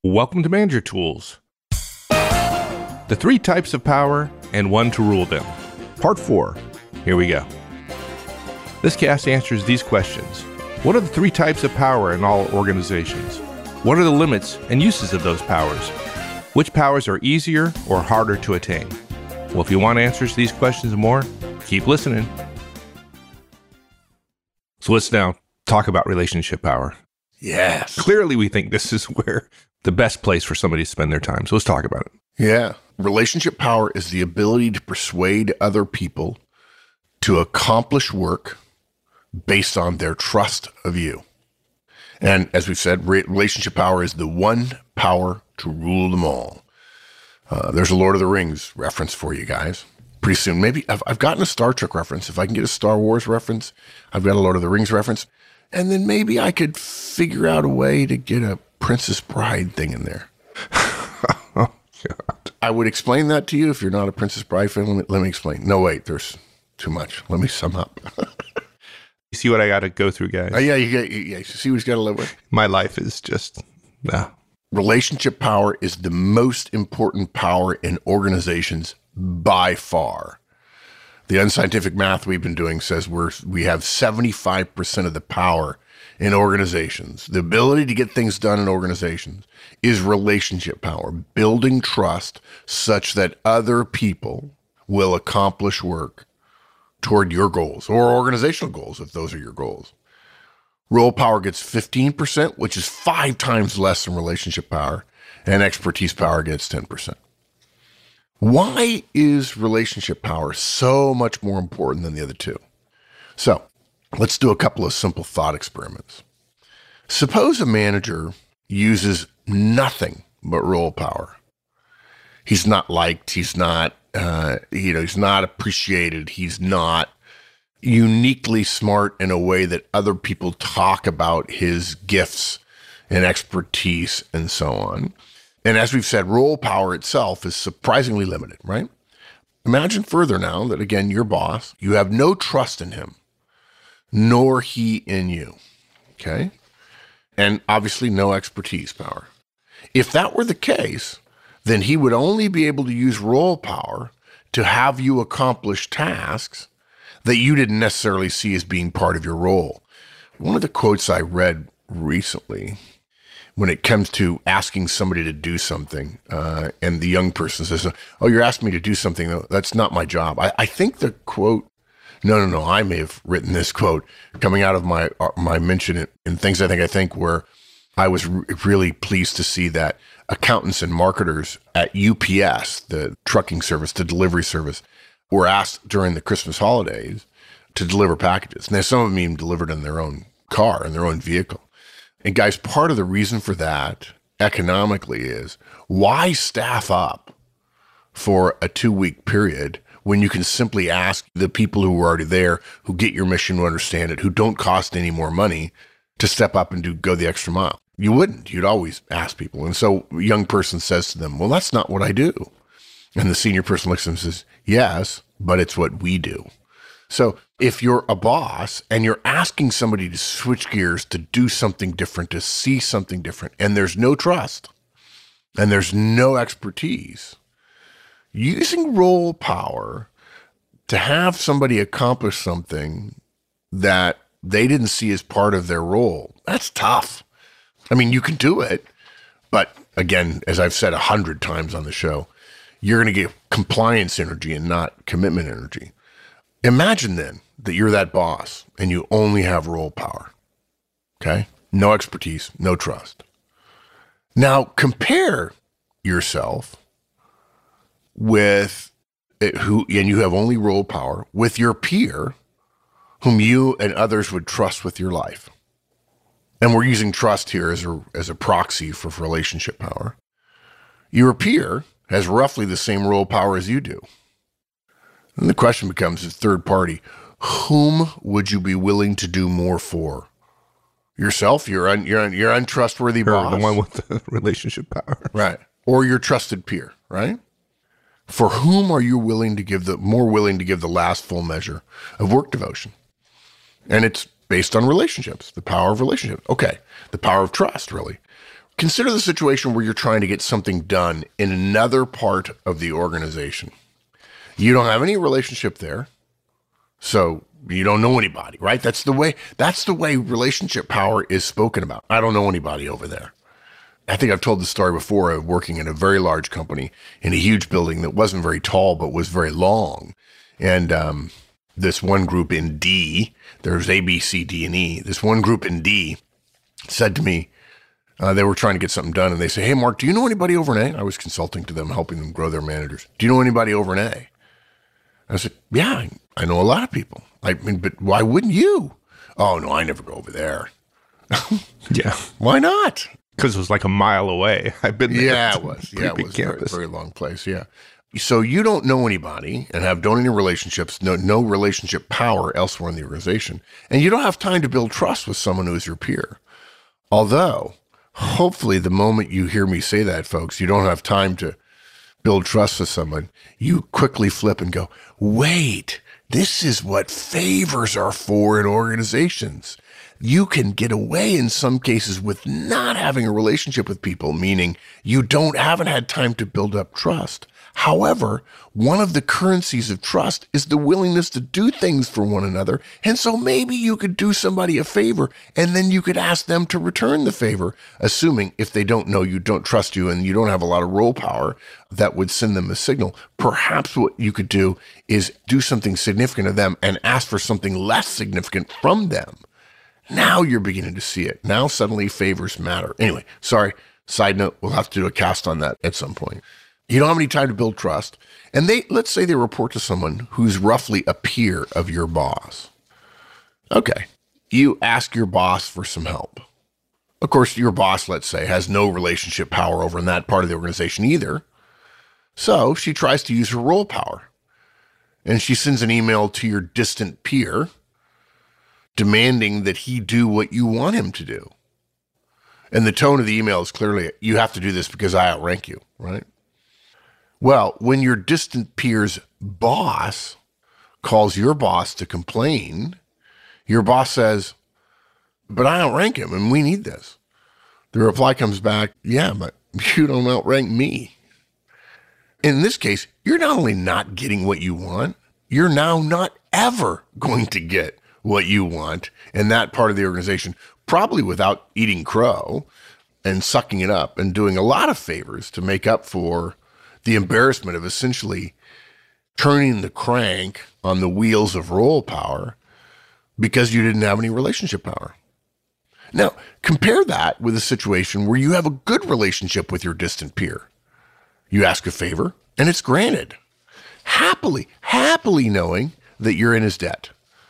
Welcome to Manager Tools. The 3 types of power and 1 to rule them. Part 4. Here we go. This cast answers these questions. What are the 3 types of power in all organizations? What are the limits and uses of those powers? Which powers are easier or harder to attain? Well, if you want answers to these questions and more, keep listening. So let's now talk about relationship power. Yes. Clearly, we think this is where the best place for somebody to spend their time. So let's talk about it. Yeah. Relationship power is the ability to persuade other people to accomplish work based on their trust of you. And as we've said, relationship power is the one power to rule them all. There's a Lord of the Rings reference for you guys. Pretty soon, maybe I've gotten a Star Trek reference. If I can get a Star Wars reference, I've got a Lord of the Rings reference. And then maybe I could figure out a way to get a Princess Bride thing in there. Oh, God. I would explain that to you if you're not a Princess Bride fan. Let me explain. No, wait, there's too much. Let me sum up. You see what I got to go through, guys? Yeah, you see what he's got to live with? My life is just, Relationship power is the most important power in organizations by far. The unscientific math we've been doing says we have 75% of the power in organizations. The ability to get things done in organizations is relationship power, building trust such that other people will accomplish work toward your goals or organizational goals, if those are your goals. Role power gets 15%, which is 5 times less than relationship power, and expertise power gets 10%. Why is relationship power so much more important than the other 2? So let's do a couple of simple thought experiments. Suppose a manager uses nothing but role power. He's not liked. He's not, he's not appreciated. He's not uniquely smart in a way that other people talk about his gifts and expertise and so on. And as we've said, role power itself is surprisingly limited, right? Imagine further now that, again, your boss, you have no trust in him, nor he in you, okay? And obviously no expertise power. If that were the case, then he would only be able to use role power to have you accomplish tasks that you didn't necessarily see as being part of your role. One of the quotes I read recently, when it comes to asking somebody to do something, and the young person says, "Oh, you're asking me to do something. That's not my job." I think the quote, no, I may have written this quote coming out of my mention in Things I Think, where I was really pleased to see that accountants and marketers at UPS, the trucking service, the delivery service, were asked during the Christmas holidays to deliver packages. Now, some of them even delivered in their own car, in their own vehicle. And guys, part of the reason for that economically is why staff up for a 2-week period when you can simply ask the people who are already there, who get your mission, who understand it, who don't cost any more money, to step up and go the extra mile. You wouldn't. You'd always ask people. And so a young person says to them, "Well, that's not what I do." And the senior person looks at them and says, "Yes, but it's what we do." So if you're a boss and you're asking somebody to switch gears, to do something different, to see something different, and there's no trust and there's no expertise, using role power to have somebody accomplish something that they didn't see as part of their role, that's tough. I mean, you can do it, but again, as I've said 100 times on the show, you're going to get compliance energy and not commitment energy. Imagine then that you're that boss and you only have role power, okay? No expertise, no trust. Now compare yourself with and you have only role power, with your peer whom you and others would trust with your life. And we're using trust here as a proxy for relationship power. Your peer has roughly the same role power as you do. And the question becomes, as third party, whom would you be willing to do more for? Yourself, your untrustworthy boss, the one with the relationship power, right? Or your trusted peer, right? For whom are you more willing to give the last full measure of work devotion? And it's based on relationships, the power of relationships. Okay, the power of trust, really. Consider the situation where you're trying to get something done in another part of the organization. You don't have any relationship there, so you don't know anybody, right? That's the way relationship power is spoken about. I don't know anybody over there. I think I've told the story before of working in a very large company in a huge building that wasn't very tall, but was very long. And this one group in D, there's A, B, C, D, and E. This one group in D said to me, they were trying to get something done, and they say, "Hey, Mark, do you know anybody over in A?" I was consulting to them, helping them grow their managers. "Do you know anybody over in A?" I said, "Yeah, I know a lot of people." I mean, but why wouldn't you? "Oh, no, I never go over there." Yeah. Why not? Because it was like a mile away. I've been there. Yeah, it was. Yeah, it was a very, very long place. Yeah. So you don't know anybody and don't any relationships, no relationship power elsewhere in the organization. And you don't have time to build trust with someone who is your peer. Although, hopefully the moment you hear me say that, folks, you don't have time to build trust with someone, you quickly flip and go, wait, this is what favors are for in organizations. You can get away in some cases with not having a relationship with people, meaning you haven't had time to build up trust. However, one of the currencies of trust is the willingness to do things for one another. And so maybe you could do somebody a favor and then you could ask them to return the favor, assuming if they don't know you, don't trust you, and you don't have a lot of role power, that would send them a signal. Perhaps what you could do is do something significant to them and ask for something less significant from them. Now you're beginning to see it. Now suddenly favors matter. Anyway, sorry, side note, we'll have to do a cast on that at some point. You don't have any time to build trust. And let's say they report to someone who's roughly a peer of your boss. Okay, you ask your boss for some help. Of course, your boss, let's say, has no relationship power over in that part of the organization either. So she tries to use her role power. And she sends an email to your distant peer demanding that he do what you want him to do. And the tone of the email is clearly, you have to do this because I outrank you, right? Well, when your distant peer's boss calls your boss to complain, your boss says, "But I outrank him and we need this." The reply comes back, "Yeah, but you don't outrank me." In this case, you're not only not getting what you want, you're now not ever going to get what you want in that part of the organization, probably without eating crow and sucking it up and doing a lot of favors to make up for the embarrassment of essentially turning the crank on the wheels of role power because you didn't have any relationship power. Now, compare that with a situation where you have a good relationship with your distant peer. You ask a favor and it's granted, happily knowing that you're in his debt.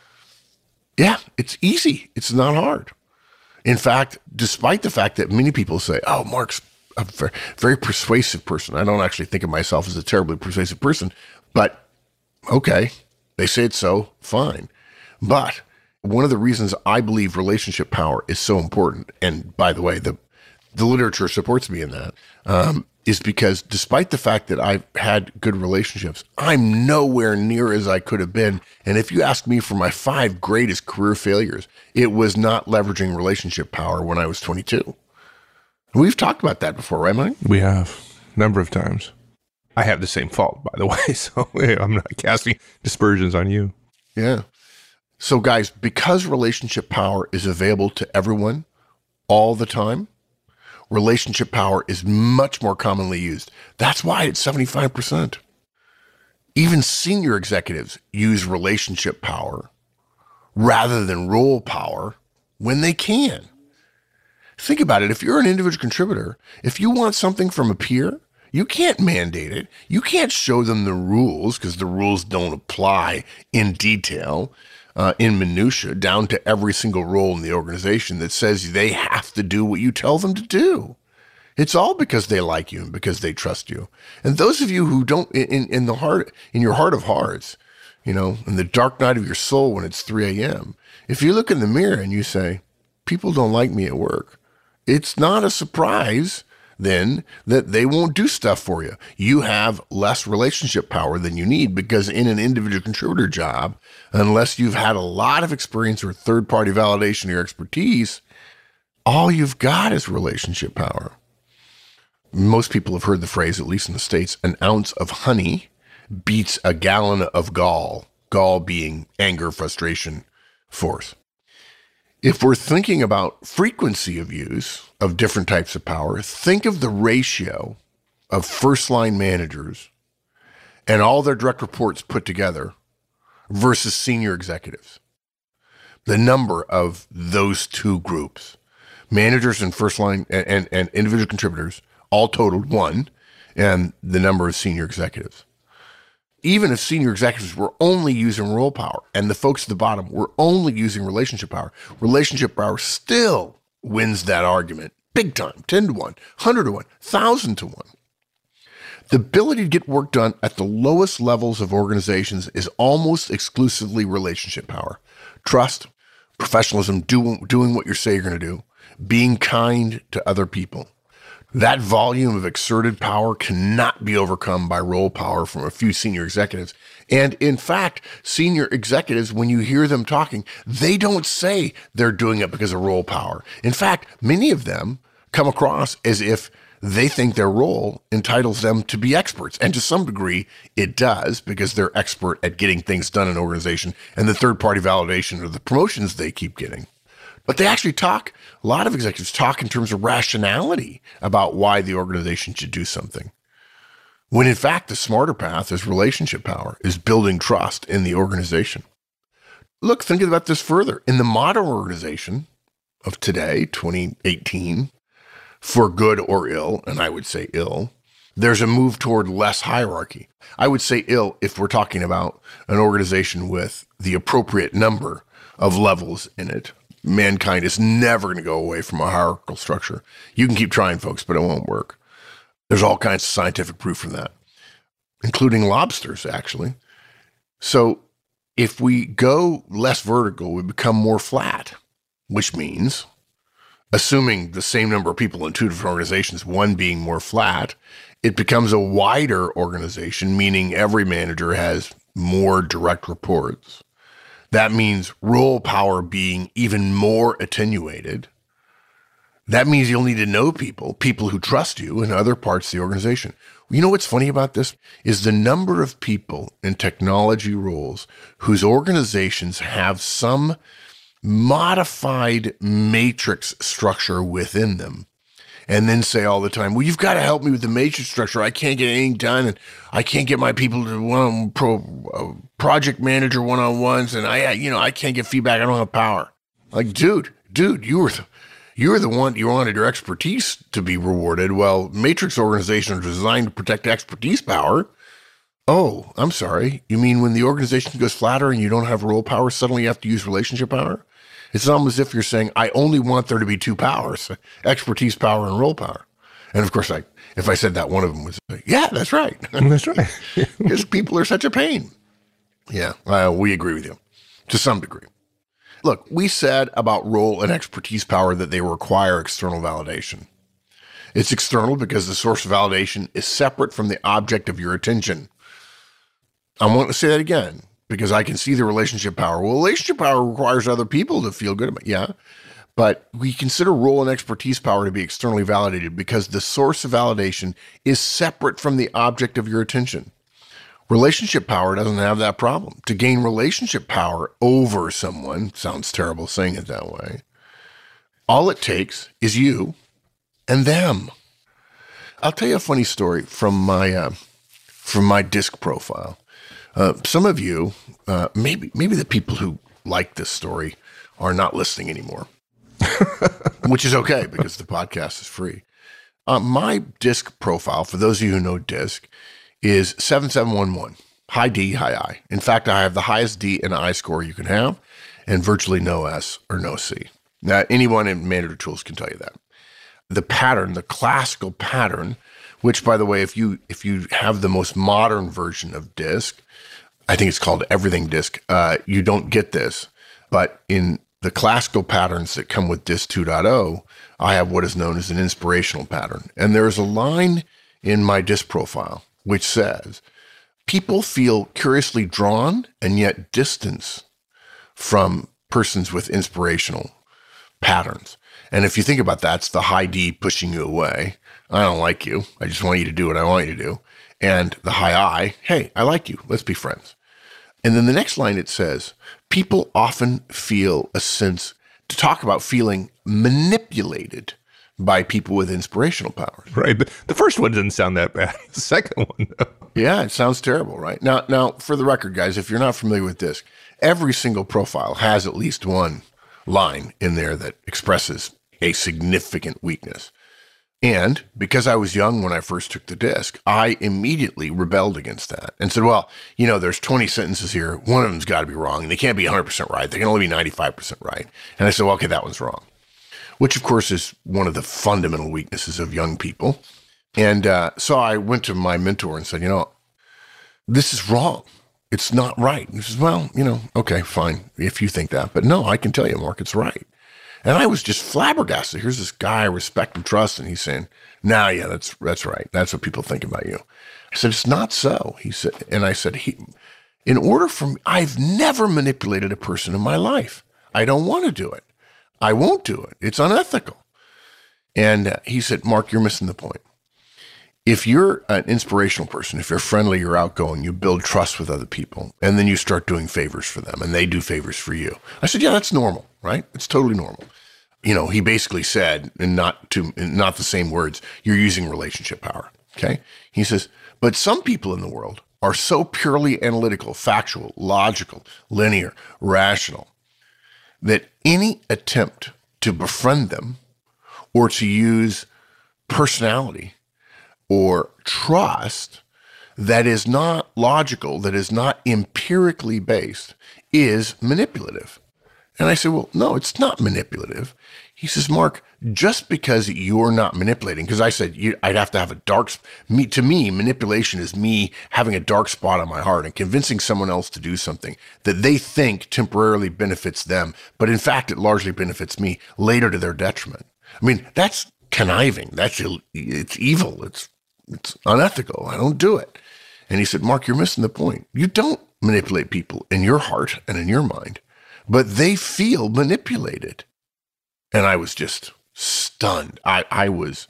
Yeah, it's easy. It's not hard. In fact, despite the fact that many people say, "Oh, Mark's a very, very persuasive person." I don't actually think of myself as a terribly persuasive person, but okay, they say it's so, fine. But one of the reasons I believe relationship power is so important, and by the way, the literature supports me in that, is because despite the fact that I've had good relationships, I'm nowhere near as I could have been. And if you ask me for my 5 greatest career failures, it was not leveraging relationship power when I was 22. We've talked about that before, right, Mike? We have a number of times. I have the same fault, by the way, so I'm not casting dispersions on you. Yeah. So guys, because relationship power is available to everyone all the time, relationship power is much more commonly used. That's why it's 75%. Even senior executives use relationship power rather than role power when they can. Think about it. If you're an individual contributor, if you want something from a peer, you can't mandate it. You can't show them the rules because the rules don't apply in detail, in minutia, down to every single role in the organization that says they have to do what you tell them to do. It's all because they like you and because they trust you. And those of you who don't, in your heart of hearts, in the dark night of your soul when it's 3 a.m., if you look in the mirror and you say, "People don't like me at work," it's not a surprise then that they won't do stuff for you. You have less relationship power than you need because in an individual contributor job, unless you've had a lot of experience or third-party validation of your expertise, all you've got is relationship power. Most people have heard the phrase, at least in the States, an ounce of honey beats a gallon of gall, gall being anger, frustration, force. If we're thinking about frequency of use of different types of power, think of the ratio of first-line managers and all their direct reports put together versus senior executives. The number of those two groups, managers and first-line and individual contributors, all totaled 1, and the number of senior executives. Even if senior executives were only using role power and the folks at the bottom were only using relationship power still wins that argument big time, 10 to 1, 100 to 1, 1,000 to 1. The ability to get work done at the lowest levels of organizations is almost exclusively relationship power. Trust, professionalism, doing what you say you're going to do, being kind to other people. That volume of exerted power cannot be overcome by role power from a few senior executives. And in fact, senior executives, when you hear them talking, they don't say they're doing it because of role power. In fact, many of them come across as if they think their role entitles them to be experts. And to some degree, it does, because they're expert at getting things done in an organization and the third-party validation or the promotions they keep getting. But they actually talk, a lot of executives talk in terms of rationality about why the organization should do something. When in fact, the smarter path is relationship power, is building trust in the organization. Look, thinking about this further, in the modern organization of today, 2018, for good or ill, and I would say ill, there's a move toward less hierarchy. I would say ill if we're talking about an organization with the appropriate number of levels in it. Mankind is never going to go away from a hierarchical structure. You can keep trying, folks, but it won't work. There's all kinds of scientific proof from that, including lobsters, actually. So if we go less vertical, we become more flat, which means, assuming the same number of people in two different organizations, one being more flat, it becomes a wider organization, meaning every manager has more direct reports. That means role power being even more attenuated. That means you'll need to know people who trust you in other parts of the organization. You know what's funny about this is the number of people in technology roles whose organizations have some modified matrix structure within them, and then say all the time, well, you've got to help me with the matrix structure. I can't get anything done, and I can't get my people to project manager one-on-ones, and I can't get feedback. I don't have power. Like, dude, you're the one, you wanted your expertise to be rewarded. Well, matrix organizations are designed to protect expertise power. Oh, I'm sorry. You mean when the organization goes flatter and you don't have role power, suddenly you have to use relationship power? It's almost as if you're saying, I only want there to be two powers, expertise power and role power. And of course, if I said that, one of them would say, yeah, that's right. That's right. Because people are such a pain. Yeah, we agree with you to some degree. Look, we said about role and expertise power that they require external validation. It's external because the source of validation is separate from the object of your attention. I want to say that again, because I can see the relationship power. Well, relationship power requires other people to feel good about it. Yeah, but we consider role and expertise power to be externally validated because the source of validation is separate from the object of your attention. Relationship power doesn't have that problem. To gain relationship power over someone, sounds terrible saying it that way, all it takes is you and them. I'll tell you a funny story from my DISC profile. Some of you, maybe the people who like this story are not listening anymore, which is okay because the podcast is free. My DISC profile, for those of you who know DISC, is 7711, high D, high I. In fact, I have the highest D and I score you can have and virtually no S or no C. Now, anyone in Manager Tools can tell you that. The pattern, the classical pattern, which, by the way, if you have the most modern version of DISC, I think it's called Everything DISC, you don't get this. But in the classical patterns that come with DISC 2.0, I have what is known as an inspirational pattern. And there's a line in my DISC profile which says, people feel curiously drawn and yet distance from persons with inspirational patterns. And if you think about that, it's the high D pushing you away. I don't like you. I just want you to do what I want you to do. And the high I, hey, I like you. Let's be friends. And then the next line, it says, people often feel a sense to talk about feeling manipulated by people with inspirational powers. Right. The first one doesn't sound that bad. The second one, though. Yeah, it sounds terrible, right? Now, for the record, guys, if you're not familiar with DISC, every single profile has at least one line in there that expresses a significant weakness. And because I was young when I first took the DISC, I immediately rebelled against that and said, well, there's 20 sentences here. One of them's got to be wrong. And they can't be 100% right. They can only be 95% right. And I said, well, okay, that one's wrong, which of course is one of the fundamental weaknesses of young people. And so I went to my mentor and said, this is wrong. It's not right. He says, well, okay, fine, if you think that. But no, I can tell you, Mark, it's right. And I was just flabbergasted. Here's this guy I respect and trust, and he's saying, nah, yeah, that's right. That's what people think about you. I said, it's not so. He said, and I said, I've never manipulated a person in my life. I don't want to do it. I won't do it. It's unethical. And he said, Mark, you're missing the point. If you're an inspirational person, if you're friendly, you're outgoing, you build trust with other people, and then you start doing favors for them, and they do favors for you. I said, yeah, that's normal, right? It's totally normal. He basically said, and not the same words, you're using relationship power, okay? He says, but some people in the world are so purely analytical, factual, logical, linear, rational, that any attempt to befriend them or to use personality or trust that is not logical, that is not empirically based, is manipulative. And I said, well, no, it's not manipulative. He says, Mark, just because you're not manipulating, because I said I'd have to have to me, manipulation is me having a dark spot on my heart and convincing someone else to do something that they think temporarily benefits them, but in fact, it largely benefits me later to their detriment. I mean, that's conniving. It's evil. It's unethical. I don't do it. And he said, Mark, you're missing the point. You don't manipulate people in your heart and in your mind, but they feel manipulated. And I was just stunned. I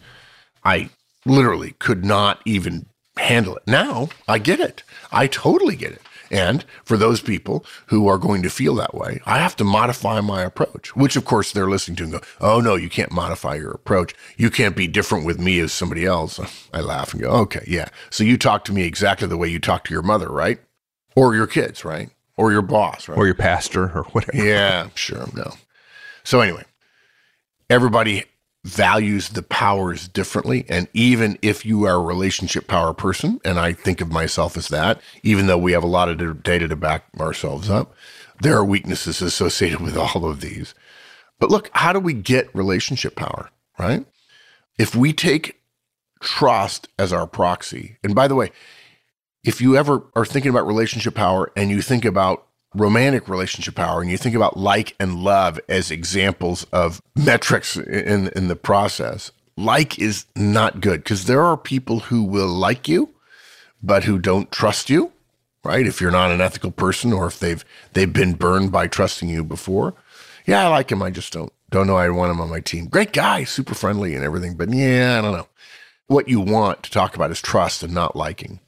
literally could not even handle it. Now I get it. I totally get it. And for those people who are going to feel that way, I have to modify my approach, which of course they're listening to and go, oh no, you can't modify your approach. You can't be different with me as somebody else. I laugh and go, okay, yeah. So you talk to me exactly the way you talk to your mother, right? Or your kids, right? Or your boss, right? Or your pastor or whatever. Yeah, sure. No. So anyway, everybody values the powers differently. And even if you are a relationship power person, and I think of myself as that, even though we have a lot of data to back ourselves up, there are weaknesses associated with all of these. But look, how do we get relationship power, right? If we take trust as our proxy, and by the way, if you ever are thinking about relationship power and you think about romantic relationship power, and you think about like and love as examples of metrics in the process, like is not good because there are people who will like you, but who don't trust you, right? If you're not an ethical person or if they've been burned by trusting you before. Yeah, I like him. I just don't know I want him on my team. Great guy, super friendly and everything, but yeah, I don't know. What you want to talk about is trust and not liking.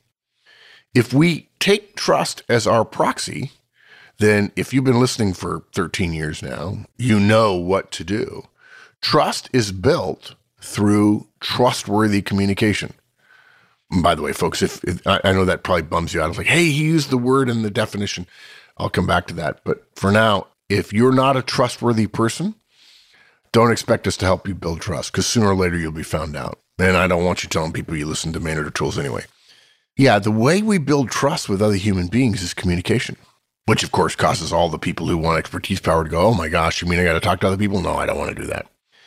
If we take trust as our proxy, then if you've been listening for 13 years now, you know what to do. Trust is built through trustworthy communication. And by the way, folks, if I know that probably bums you out. It's like, hey, he used the word in the definition. I'll come back to that. But for now, if you're not a trustworthy person, don't expect us to help you build trust because sooner or later you'll be found out. And I don't want you telling people you listen to Maynard or Tools anyway. Yeah, the way we build trust with other human beings is communication. Which, of course, causes all the people who want expertise power to go, oh my gosh, you mean I got to talk to other people? No, I don't want to do that.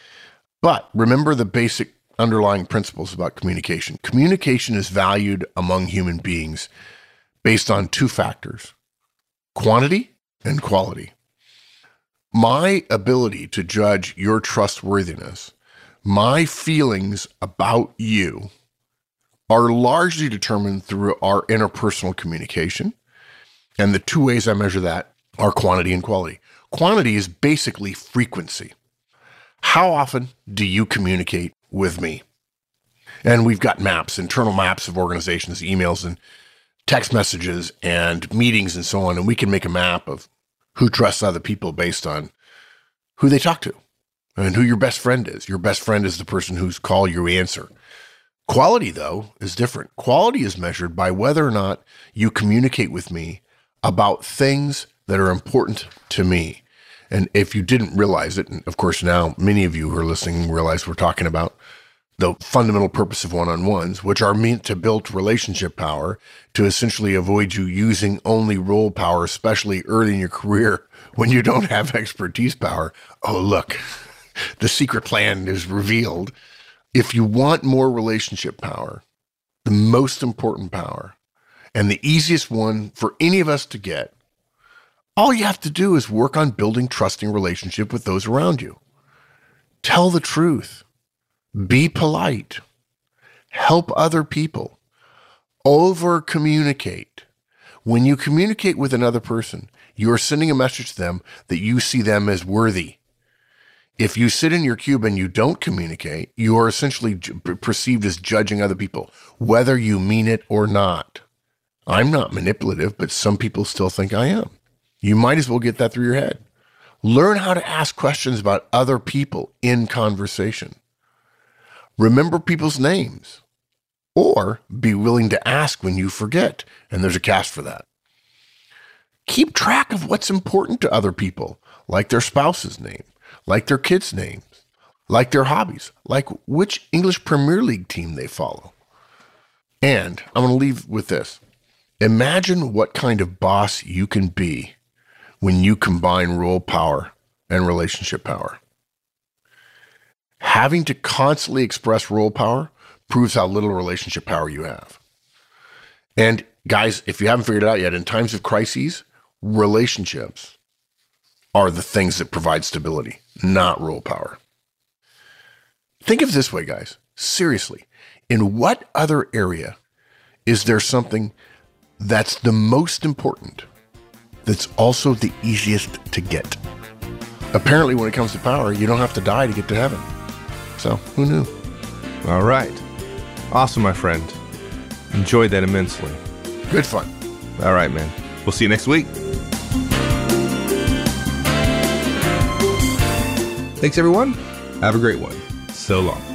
But remember the basic underlying principles about communication. Communication is valued among human beings based on two factors, quantity and quality. My ability to judge your trustworthiness, my feelings about you are largely determined through our interpersonal communication. And the two ways I measure that are quantity and quality. Quantity is basically frequency. How often do you communicate with me? And we've got maps, internal maps of organizations, emails and text messages and meetings and so on. And we can make a map of who trusts other people based on who they talk to and who your best friend is. Your best friend is the person whose call you answer. Quality, though, is different. Quality is measured by whether or not you communicate with me about things that are important to me. And if you didn't realize it, and of course now many of you who are listening realize we're talking about the fundamental purpose of one-on-ones, which are meant to build relationship power to essentially avoid you using only role power, especially early in your career when you don't have expertise power. Oh, look, the secret plan is revealed. If you want more relationship power, the most important power, and the easiest one for any of us to get, all you have to do is work on building trusting relationship with those around you. Tell the truth. Be polite. Help other people. Over-communicate. When you communicate with another person, you are sending a message to them that you see them as worthy. If you sit in your cube and you don't communicate, you are essentially perceived as judging other people, whether you mean it or not. I'm not manipulative, but some people still think I am. You might as well get that through your head. Learn how to ask questions about other people in conversation. Remember people's names, or be willing to ask when you forget, and there's a cast for that. Keep track of what's important to other people, like their spouse's name, like their kids' names, like their hobbies, like which English Premier League team they follow. And I'm going to leave with this. Imagine what kind of boss you can be when you combine role power and relationship power. Having to constantly express role power proves how little relationship power you have. And guys, if you haven't figured it out yet, in times of crises, relationships are the things that provide stability, not role power. Think of it this way, guys. Seriously, in what other area is there something that's the most important, that's also the easiest to get? Apparently, when it comes to power, you don't have to die to get to heaven. So, who knew? All right. Awesome, my friend. Enjoyed that immensely. Good fun. All right, man. We'll see you next week. Thanks, everyone. Have a great one. So long.